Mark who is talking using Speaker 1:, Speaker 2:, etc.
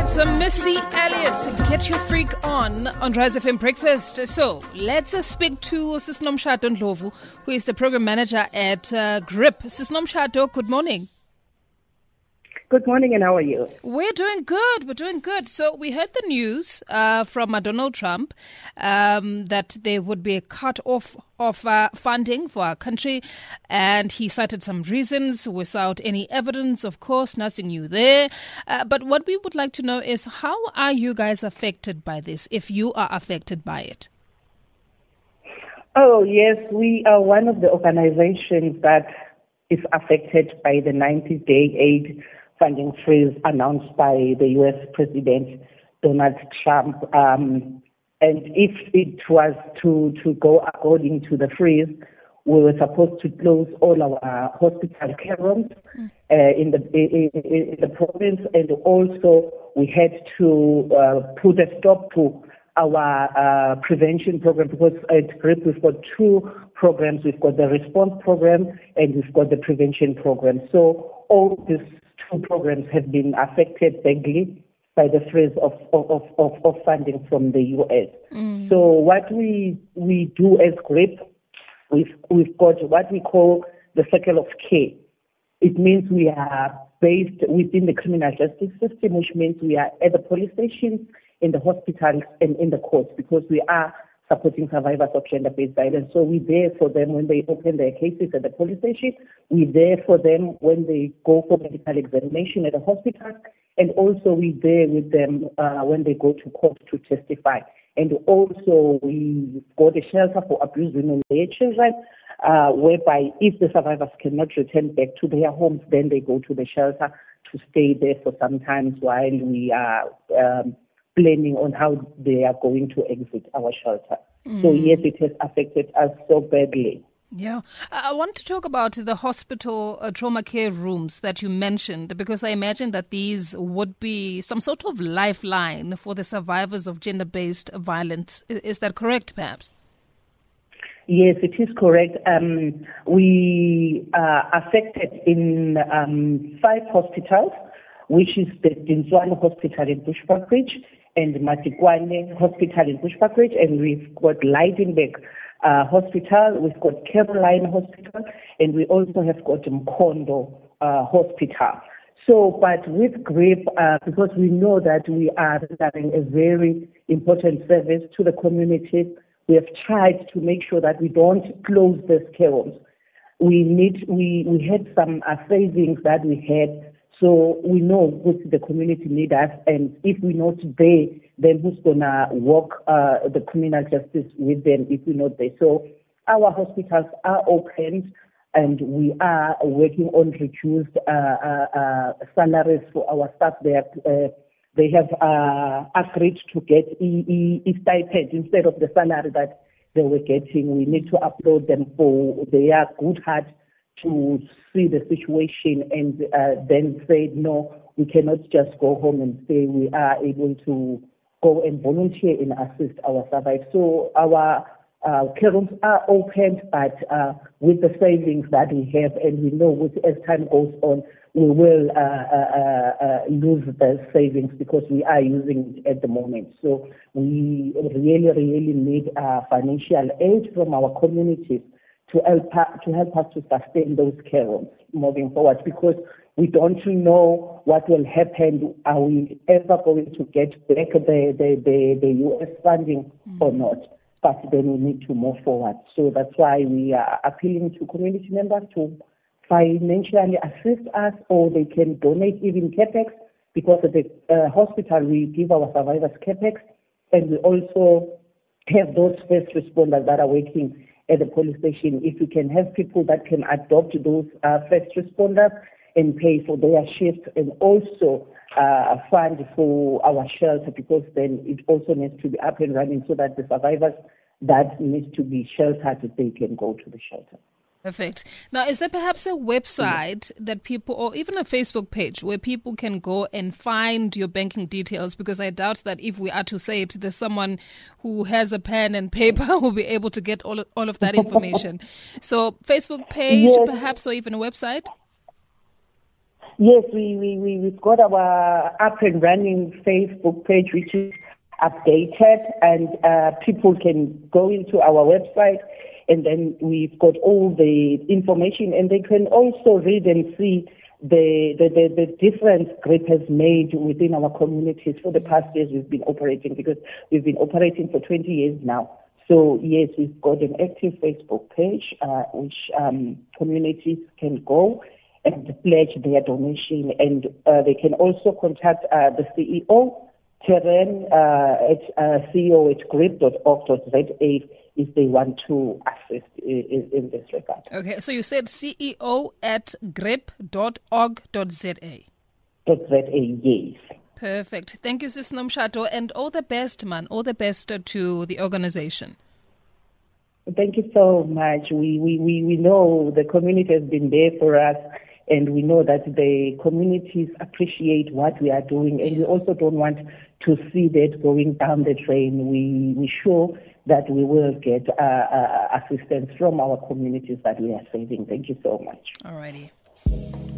Speaker 1: It's a Missy Elliott. Get your freak on Rise FM Breakfast. So let's speak to Sis Nomshato Ndlovu, who is the program manager at GRIP. Sis Nomshato, good morning.
Speaker 2: Good morning, and how are you?
Speaker 1: We're doing good. We're doing good. So we heard the news from Donald Trump that there would be a cut off of funding for our country, and he cited some reasons without any evidence. Of course, nothing new there. But what we would like to know is, how are you guys affected by this, if you are affected by it?
Speaker 2: Oh, yes, we are one of the organizations that is affected by the 90-day aid funding freeze announced by the U.S. President Donald Trump. And if it was to go according to the freeze, we were supposed to close all our hospital care rooms in the province, and also we had to put a stop to our prevention program, because at GRIP we've got two programs. We've got the response program and we've got the prevention program. So all these two programs have been affected badly by the freeze of funding from the U.S. So what we do as GRIP, we've got what we call the circle of care. It means we are based within the criminal justice system, which means we are at the police stations, in the hospitals, and in the courts, because we are supporting survivors of gender-based violence. So we're there for them when they open their cases at the police station. We're there for them when they go for medical examination at the hospital. And also we're there with them when they go to court to testify. And also we've got a shelter for abused women and their children, whereby if the survivors cannot return back to their homes, then they go to the shelter to stay there for some time while we are planning on how they are going to exit our shelter. So yes, it has affected us so badly.
Speaker 1: Yeah. I want to talk about the hospital trauma care rooms that you mentioned, because I imagine that these would be some sort of lifeline for the survivors of gender-based violence. Is that correct, perhaps?
Speaker 2: Yes, it is correct. We are affected in 5 hospitals, which is the Dintswana Hospital in Bushbuckridge and Matikwane Hospital in Bushbuckridge, and we've got Leidenberg Hospital, we've got Caroline Hospital, and we also have got Mkondo Hospital. So, but with GRIP, because we know that we are rendering a very important service to the community, we have tried to make sure that we don't close these care homes. We had some savings that we had. So we know what the community need us, and if we're not there, then who's gonna walk the criminal justice with them if we're not there? So our hospitals are open, and we are working on reduced salaries for our staff. They have agreed to get a stipend instead of the salary that they were getting. We need to upload them for their good heart to see the situation and then say, no, we cannot just go home and say we are able to go and volunteer and assist our survivors. So our care rooms are opened, but with the savings that we have, and we know as time goes on, we will lose the savings because we are using it at the moment. So we really need financial aid from our communities to help us to sustain those care homes moving forward, because we don't know what will happen. Are we ever going to get back the U.S. funding or not? But then we need to move forward. So that's why we are appealing to community members to financially assist us, or they can donate even CAPEX, because at the hospital we give our survivors CAPEX, and we also have those first responders that are working at the police station. If we can have people that can adopt those first responders and pay for their shifts, and also fund for our shelter, because then it also needs to be up and running so that the survivors that need to be sheltered, they can go to the shelter.
Speaker 1: Perfect. Now, is there perhaps a website that people, or even a Facebook page, where people can go and find your banking details? Because I doubt that if we are to say it, there's someone who has a pen and paper who will be able to get all of that information. So Facebook page,
Speaker 2: yes,
Speaker 1: perhaps, or even a website?
Speaker 2: Yes, we've got our up and running Facebook page, which is updated, and people can go into our website, and then we've got all the information, and they can also read and see the difference GRIP has made within our communities for the past years we've been operating, because we've been operating for 20 years now. So yes, we've got an active Facebook page, which communities can go and pledge their donation, and they can also contact the CEO, Terren, at ceo@grip.org.za if they want to assist in this regard.
Speaker 1: Okay, so you said ceo@grip.org.za.
Speaker 2: .za, yes.
Speaker 1: Perfect. Thank you, Sis Nomshato, and all the best, man. All the best to the organization.
Speaker 2: Thank you so much. We know the community has been there for us, and we know that the communities appreciate what we are doing, and we also don't want to see that going down the drain. We're sure that we will get assistance from our communities that we are saving. Thank you so much.
Speaker 1: All righty.